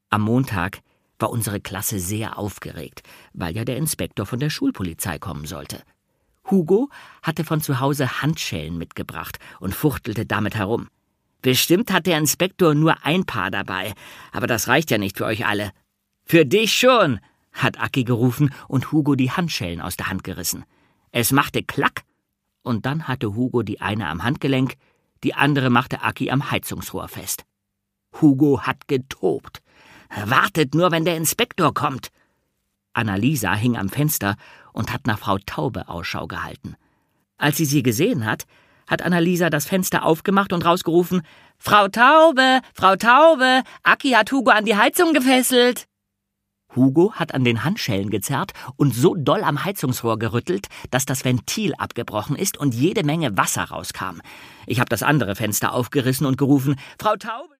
Am Montag war unsere Klasse sehr aufgeregt, weil ja der Inspektor von der Schulpolizei kommen sollte. Hugo hatte von zu Hause Handschellen mitgebracht und fuchtelte damit herum. »Bestimmt hat der Inspektor nur ein Paar dabei, aber das reicht ja nicht für euch alle.« »Für dich schon«, hat Aki gerufen und Hugo die Handschellen aus der Hand gerissen. Es machte Klack und dann hatte Hugo die eine am Handgelenk, die andere machte Aki am Heizungsrohr fest. Hugo hat getobt. »Wartet nur, wenn der Inspektor kommt!« Annalisa hing am Fenster und hat nach Frau Taube Ausschau gehalten. Als sie gesehen hat, hat Annalisa das Fenster aufgemacht und rausgerufen: »Frau Taube, Frau Taube, Aki hat Hugo an die Heizung gefesselt!« Hugo hat an den Handschellen gezerrt und so doll am Heizungsrohr gerüttelt, dass das Ventil abgebrochen ist und jede Menge Wasser rauskam. Ich habe das andere Fenster aufgerissen und gerufen: »Frau Taube!«